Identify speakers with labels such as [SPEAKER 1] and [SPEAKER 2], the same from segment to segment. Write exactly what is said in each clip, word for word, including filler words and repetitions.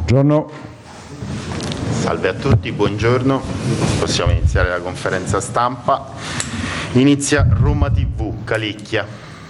[SPEAKER 1] Buongiorno.
[SPEAKER 2] Salve a tutti, buongiorno. Possiamo iniziare la conferenza stampa. Inizia Roma tivù, Calicchia.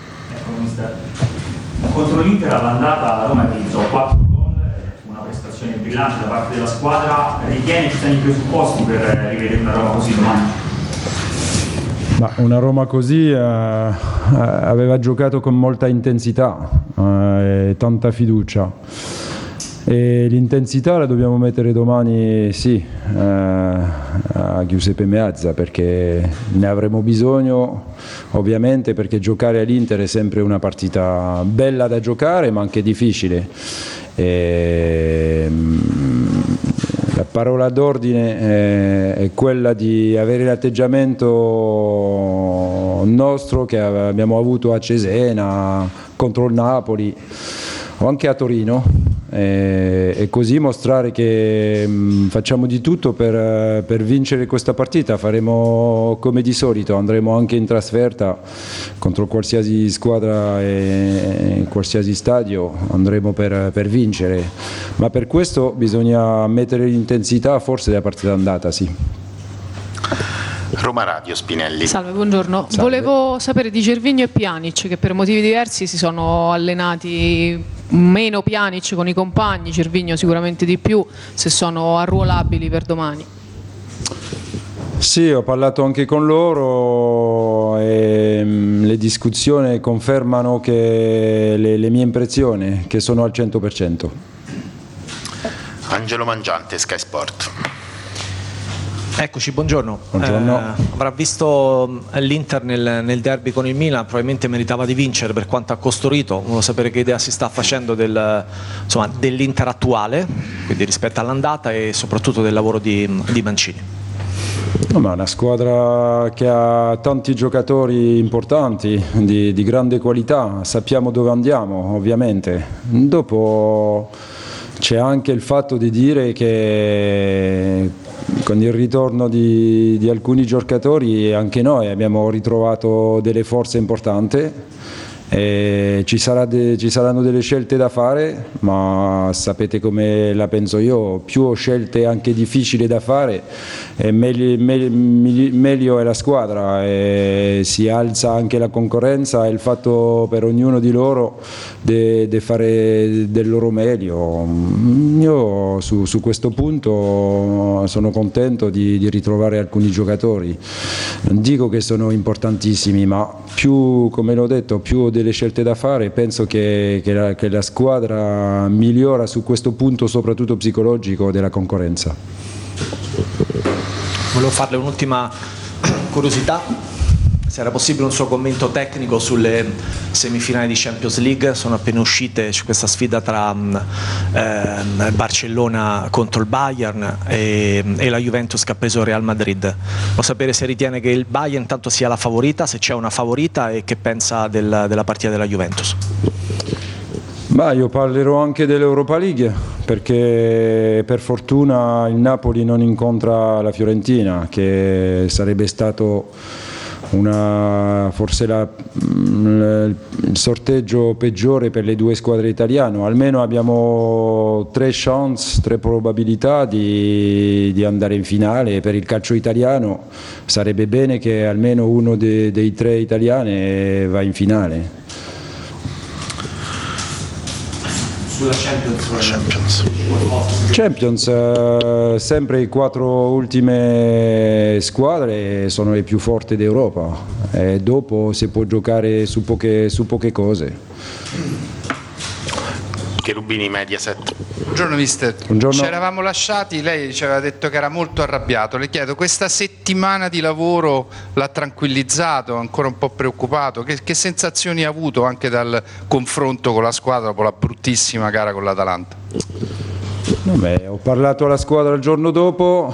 [SPEAKER 3] Contro l'Inter all'andata la Roma ha realizzato quattro gol, una prestazione brillante da parte della squadra. Ritiene che ci siano i presupposti per rivedere una Roma così domani?
[SPEAKER 1] Ma una Roma così eh, aveva giocato con molta intensità eh, e tanta fiducia. E l'intensità la dobbiamo mettere domani, sì, eh, a Giuseppe Meazza, perché ne avremo bisogno, ovviamente, perché giocare all'Inter è sempre una partita bella da giocare ma anche difficile. E, la parola d'ordine è, è quella di avere l'atteggiamento nostro che abbiamo avuto a Cesena, contro il Napoli o anche a Torino, e, e così mostrare che mh, facciamo di tutto per, per vincere questa partita. Faremo come di solito, andremo anche in trasferta contro qualsiasi squadra e in qualsiasi stadio, andremo per, per vincere, ma per questo bisogna mettere l'intensità forse della partita andata, sì.
[SPEAKER 2] Roma Radio, Spinelli.
[SPEAKER 4] Salve, buongiorno. Salve. Volevo sapere di Gervinho e Pjanic, che per motivi diversi si sono allenati meno Pjanic con i compagni, Gervinho sicuramente di più, se sono arruolabili per domani.
[SPEAKER 1] Sì, ho parlato anche con loro e mh, le discussioni confermano che le, le mie impressioni, che sono al cento per cento.
[SPEAKER 2] Angelo Mangiante, Sky Sport.
[SPEAKER 5] Eccoci, buongiorno.
[SPEAKER 1] Buongiorno.
[SPEAKER 5] Eh, avrà visto l'Inter nel, nel derby con il Milan, probabilmente meritava di vincere per quanto ha costruito. Volevo sapere che idea si sta facendo del, insomma, dell'Inter attuale, quindi rispetto all'andata, e soprattutto del lavoro di, di Mancini.
[SPEAKER 1] No, ma è una squadra che ha tanti giocatori importanti, di, di grande qualità, sappiamo dove andiamo ovviamente. Dopo c'è anche il fatto di dire che con il ritorno di, di alcuni giocatori anche noi abbiamo ritrovato delle forze importanti. E ci, sarà de, ci saranno delle scelte da fare, ma sapete come la penso io: più scelte anche difficili da fare, e meglio, meglio, meglio è la squadra, e si alza anche la concorrenza e il fatto per ognuno di loro di fare del loro meglio. Io su, su questo punto sono contento di, di ritrovare alcuni giocatori, non dico che sono importantissimi, ma più, come l'ho detto, più delle scelte da fare, penso che, che, la, che la squadra migliora su questo punto, soprattutto psicologico, della concorrenza.
[SPEAKER 5] Volevo farle un'ultima curiosità, se era possibile un suo commento tecnico sulle semifinali di Champions League. Sono appena uscite, c'è questa sfida tra eh, Barcellona contro il Bayern e, e la Juventus che ha preso il Real Madrid. Volevo sapere se ritiene che il Bayern intanto sia la favorita, se c'è una favorita, e che pensa del, della partita della Juventus.
[SPEAKER 1] Ma io parlerò anche dell'Europa League, perché per fortuna il Napoli non incontra la Fiorentina, che sarebbe stato una, forse la, il sorteggio peggiore per le due squadre italiane. Almeno abbiamo tre chance, tre probabilità di, di andare in finale. Per il calcio italiano sarebbe bene che almeno uno de, dei tre italiani va in finale.
[SPEAKER 5] Sulla Champions,
[SPEAKER 2] Champions.
[SPEAKER 1] Champions, eh, sempre le quattro ultime squadre sono le più forti d'Europa, e dopo si può giocare su poche, su poche cose.
[SPEAKER 2] Cherubini, Mediaset.
[SPEAKER 6] Buongiorno mister.
[SPEAKER 1] Buongiorno.
[SPEAKER 6] Ci eravamo lasciati, lei ci aveva detto che era molto arrabbiato. Le chiedo, questa settimana di lavoro l'ha tranquillizzato, ancora un po' preoccupato? Che, che sensazioni ha avuto anche dal confronto con la squadra dopo la bruttissima gara con l'Atalanta?
[SPEAKER 1] No, beh, ho parlato alla squadra il giorno dopo,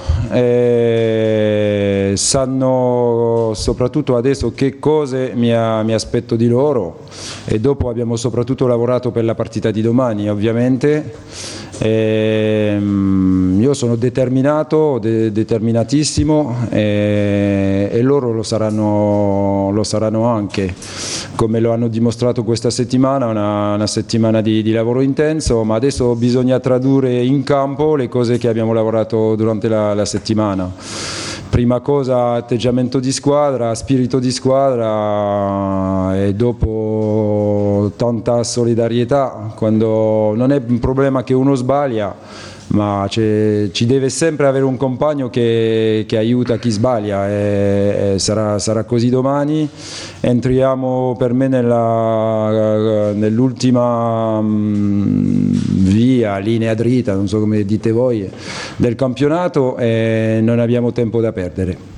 [SPEAKER 1] e sanno soprattutto adesso che cose mi, a, mi aspetto di loro, e dopo abbiamo soprattutto lavorato per la partita di domani, ovviamente. E, io io sono determinato, de- determinatissimo e, e loro lo saranno, lo saranno anche, come lo hanno dimostrato questa settimana, una, una settimana di, di lavoro intenso, ma adesso bisogna tradurre in campo le cose che abbiamo lavorato durante la, la settimana. Prima cosa atteggiamento di squadra, spirito di squadra e dopo tanta solidarietà, quando non è un problema che uno sbaglia, ma ci deve sempre avere un compagno che, che aiuta chi sbaglia e, e sarà, sarà così domani. Entriamo per me nella, nell'ultima mh, via, linea dritta, non so come dite voi, del campionato e non abbiamo tempo da perdere.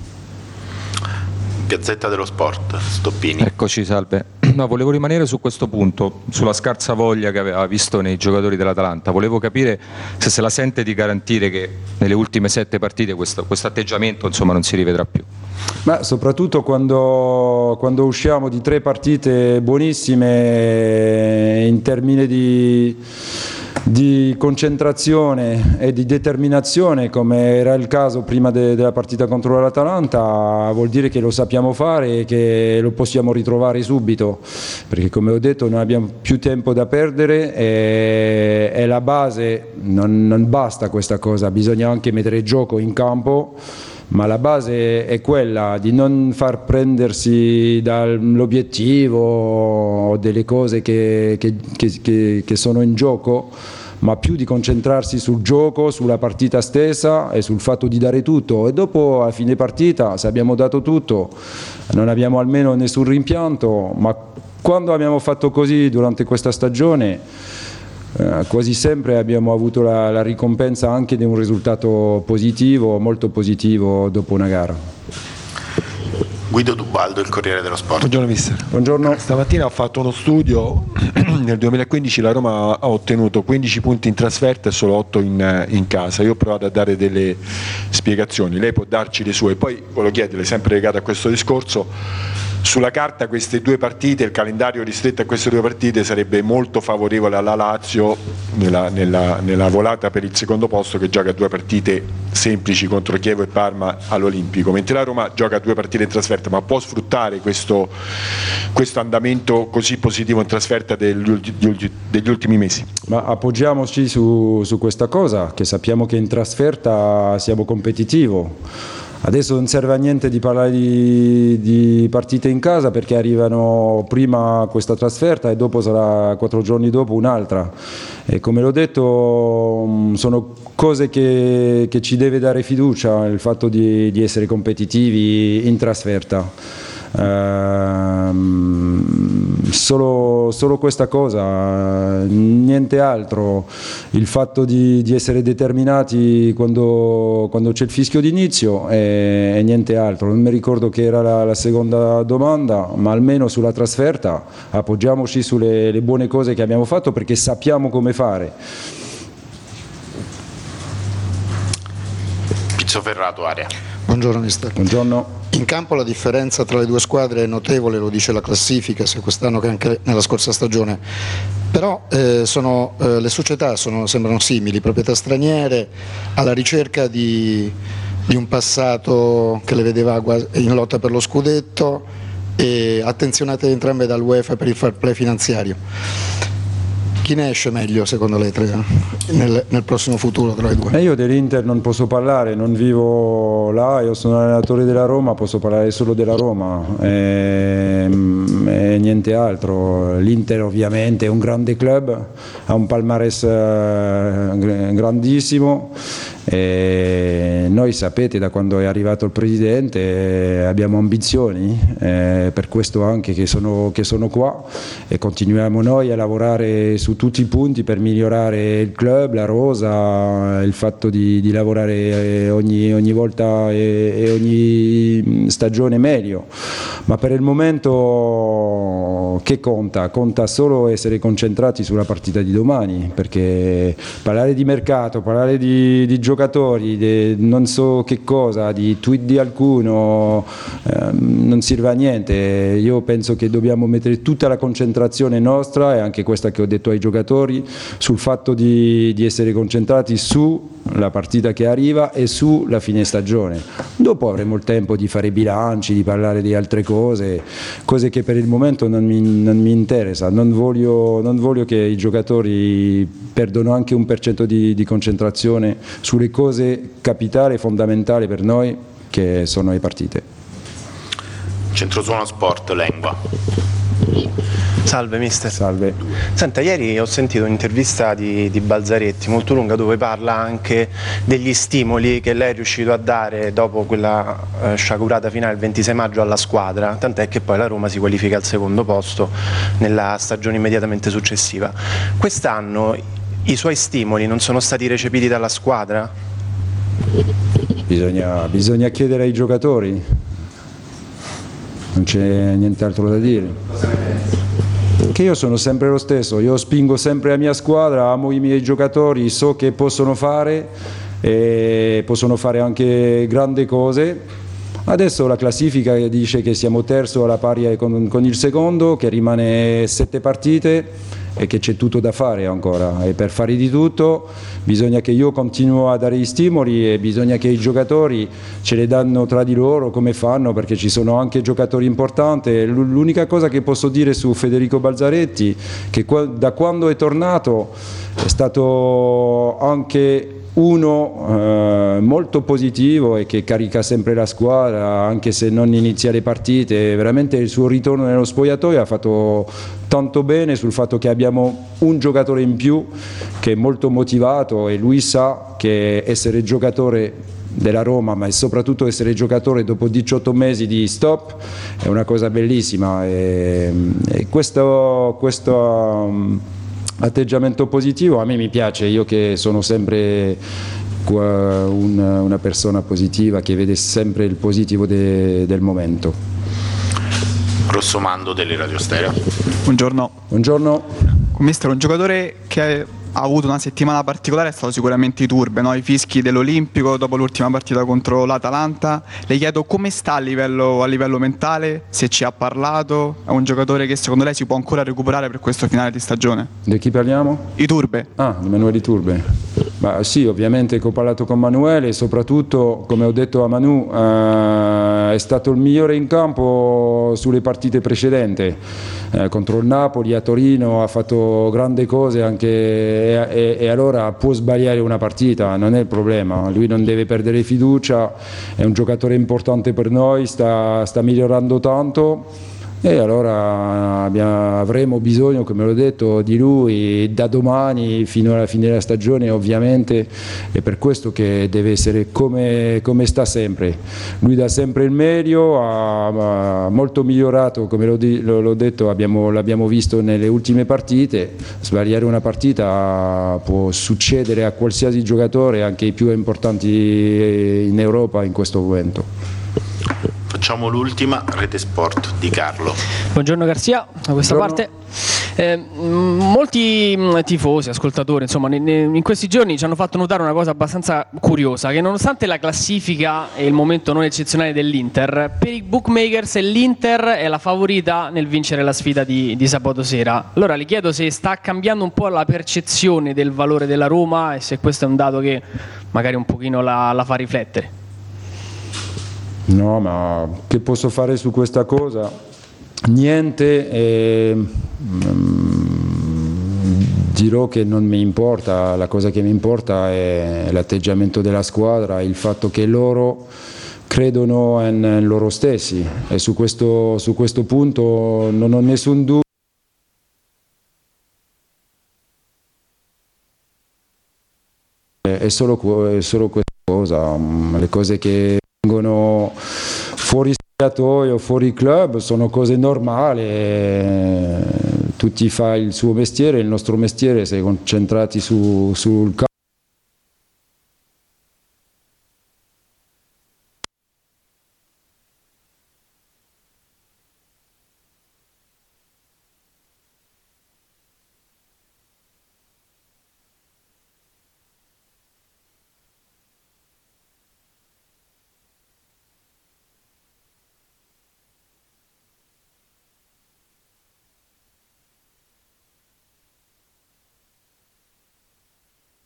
[SPEAKER 2] Gazzetta dello Sport, Stoppini.
[SPEAKER 7] Eccoci, salve. No, volevo rimanere su questo punto, sulla scarsa voglia che aveva visto nei giocatori dell'Atalanta. Volevo capire se se la sente di garantire che nelle ultime sette partite questo atteggiamento insomma non si rivedrà più.
[SPEAKER 1] Ma soprattutto quando, quando usciamo di tre partite buonissime in termini di di concentrazione e di determinazione, come era il caso prima de, della partita contro l'Atalanta, vuol dire che lo sappiamo fare e che lo possiamo ritrovare subito, perché come ho detto non abbiamo più tempo da perdere e, e la base non, non basta questa cosa, bisogna anche mettere gioco in campo. Ma la base è quella di non far prendersi dall'obiettivo o delle cose che, che, che, che sono in gioco, ma più di concentrarsi sul gioco, sulla partita stessa e sul fatto di dare tutto. E dopo a fine partita, se abbiamo dato tutto, non abbiamo almeno nessun rimpianto, ma quando abbiamo fatto così durante questa stagione, Eh, quasi sempre abbiamo avuto la, la ricompensa anche di un risultato positivo, molto positivo dopo una gara.
[SPEAKER 2] Guido Dubaldo, il Corriere dello Sport.
[SPEAKER 8] Buongiorno mister.
[SPEAKER 1] Buongiorno.
[SPEAKER 8] Stamattina ho fatto uno studio, nel duemilaquindici la Roma ha ottenuto quindici punti in trasferta e solo otto in, in casa. Io ho provato a dare delle spiegazioni, lei può darci le sue, poi volevo chiederle, sempre legato a questo discorso, sulla carta queste due partite, il calendario ristretto a queste due partite sarebbe molto favorevole alla Lazio nella, nella, nella volata per il secondo posto, che gioca due partite semplici contro Chievo e Parma all'Olimpico, mentre la Roma gioca due partite in trasferta. Ma può sfruttare questo, questo andamento così positivo in trasferta degli, degli ultimi mesi?
[SPEAKER 1] Ma appoggiamoci su, su questa cosa, che sappiamo che in trasferta siamo competitivo. Adesso non serve a niente di parlare di, di partite in casa, perché arrivano prima questa trasferta e dopo sarà quattro giorni dopo un'altra. E come l'ho detto, sono cose che, che ci deve dare fiducia, il fatto di, di essere competitivi in trasferta. Uh, solo, solo questa cosa, niente altro, il fatto di, di essere determinati quando, quando c'è il fischio d'inizio e, e niente altro. Non mi ricordo che era la, la seconda domanda, ma almeno sulla trasferta appoggiamoci sulle le buone cose che abbiamo fatto, perché sappiamo come fare.
[SPEAKER 2] Pizzoferrato, Area.
[SPEAKER 9] Buongiorno mister.
[SPEAKER 1] Buongiorno.
[SPEAKER 9] In campo la differenza tra le due squadre è notevole, lo dice la classifica, sia quest'anno che anche nella scorsa stagione, però eh, sono, eh, le società sono, sembrano simili, proprietà straniere, alla ricerca di, di un passato che le vedeva in lotta per lo scudetto e attenzionate entrambe dall'UEFA per il fair play finanziario. Chi ne esce meglio secondo lei tre, nel, nel prossimo futuro tra le due?
[SPEAKER 1] E io dell'Inter non posso parlare, non vivo là, io sono allenatore della Roma, posso parlare solo della Roma e, e niente altro. L'Inter ovviamente è un grande club, ha un palmarès grandissimo e noi sapete da quando è arrivato il presidente abbiamo ambizioni, eh, per questo anche che sono, che sono qua e continuiamo noi a lavorare su tutti i punti per migliorare il club, la rosa, il fatto di, di lavorare ogni, ogni volta e, e ogni stagione meglio, ma per il momento che conta? Conta solo essere concentrati sulla partita di domani, perché parlare di mercato, parlare di, di giocatori giocatori, de, non so che cosa, di tweet di alcuno, ehm, non serve a niente. Io penso che dobbiamo mettere tutta la concentrazione nostra, e anche questa che ho detto ai giocatori, sul fatto di, di essere concentrati sulla partita che arriva e sulla fine stagione. Dopo avremo il tempo di fare bilanci, di parlare di altre cose, cose che per il momento non mi, non mi interessa. Non voglio, non voglio che i giocatori perdono anche un per cento di, di concentrazione sulle cose capitali e fondamentali per noi, che sono le partite.
[SPEAKER 2] Centrosuono Sport, Lengua.
[SPEAKER 10] Salve mister.
[SPEAKER 1] Salve.
[SPEAKER 10] Senta, ieri ho sentito un'intervista di, di Balzaretti molto lunga, dove parla anche degli stimoli che lei è riuscito a dare dopo quella eh, sciagurata finale il ventisei maggio alla squadra, tant'è che poi la Roma si qualifica al secondo posto nella stagione immediatamente successiva. Quest'anno i suoi stimoli non sono stati recepiti dalla squadra?
[SPEAKER 1] Bisogna, bisogna chiedere ai giocatori, non c'è nient'altro da dire. Che io sono sempre lo stesso, io spingo sempre la mia squadra, amo i miei giocatori, so che possono fare e possono fare anche grandi cose. Adesso la classifica dice che siamo terzo alla pari con, con il secondo, che rimane sette partite e che c'è tutto da fare ancora, e per fare di tutto bisogna che io continuo a dare gli stimoli e bisogna che i giocatori ce le danno tra di loro come fanno, perché ci sono anche giocatori importanti. L'unica cosa che posso dire su Federico Balzaretti è che da quando è tornato è stato anche uno eh, molto positivo e che carica sempre la squadra, anche se non inizia le partite. Veramente il suo ritorno nello spogliatoio ha fatto tanto bene sul fatto che abbiamo un giocatore in più che è molto motivato, e lui sa che essere giocatore della Roma, ma soprattutto essere giocatore dopo diciotto mesi di stop, è una cosa bellissima, e, e questo, questo um, atteggiamento positivo a me mi piace. Io che sono sempre una, una persona positiva, che vede sempre il positivo de, del momento.
[SPEAKER 2] Rossomando delle Radio Stereo.
[SPEAKER 11] Buongiorno.
[SPEAKER 1] Buongiorno.
[SPEAKER 11] Mister, un giocatore che ha avuto una settimana particolare è stato sicuramente Iturbe, no? I fischi dell'Olimpico dopo l'ultima partita contro l'Atalanta. Le chiedo come sta a livello, a livello mentale, se ci ha parlato. È un giocatore che secondo lei si può ancora recuperare per questo finale di stagione?
[SPEAKER 1] Di chi parliamo?
[SPEAKER 11] Iturbe.
[SPEAKER 1] Ah, di Emanuele Iturbe. Ma sì, ovviamente che ho parlato con Manuele, e soprattutto, come ho detto a Manu, eh, è stato il migliore in campo sulle partite precedenti. Eh, contro il Napoli, a Torino, ha fatto grandi cose anche, e, e, e allora può sbagliare una partita, non è il problema. Lui non deve perdere fiducia, è un giocatore importante per noi, sta, sta migliorando tanto, e allora abbiamo, avremo bisogno, come l'ho detto, di lui da domani fino alla fine della stagione, ovviamente. È per questo che deve essere come, come sta sempre. Lui dà sempre il meglio, ha, ha molto migliorato, come l'ho, l'ho detto, abbiamo, l'abbiamo visto nelle ultime partite. Sbagliare una partita può succedere a qualsiasi giocatore, anche i più importanti in Europa in questo momento.
[SPEAKER 2] Facciamo l'ultima, Rete Sport di Carlo.
[SPEAKER 12] Buongiorno Garzia, da questa
[SPEAKER 1] Buongiorno.
[SPEAKER 12] parte. Eh, molti tifosi, ascoltatori, insomma, in questi giorni ci hanno fatto notare una cosa abbastanza curiosa, che nonostante la classifica e il momento non eccezionale dell'Inter, per i bookmakers l'Inter è la favorita nel vincere la sfida di, di sabato sera. Allora le chiedo se sta cambiando un po' la percezione del valore della Roma, e se questo è un dato che magari un pochino la, la fa riflettere.
[SPEAKER 1] No, ma che posso fare su questa cosa? Niente, e, mm, dirò che non mi importa. La cosa che mi importa è l'atteggiamento della squadra, il fatto che loro credono in, in loro stessi, e su questo, su questo punto non ho nessun dubbio. È solo, è solo questa cosa, le cose che vengono fuori spogliatoio, fuori club, sono cose normali. Tutti fa il suo mestiere, il nostro mestiere, si è concentrati su, sul campo.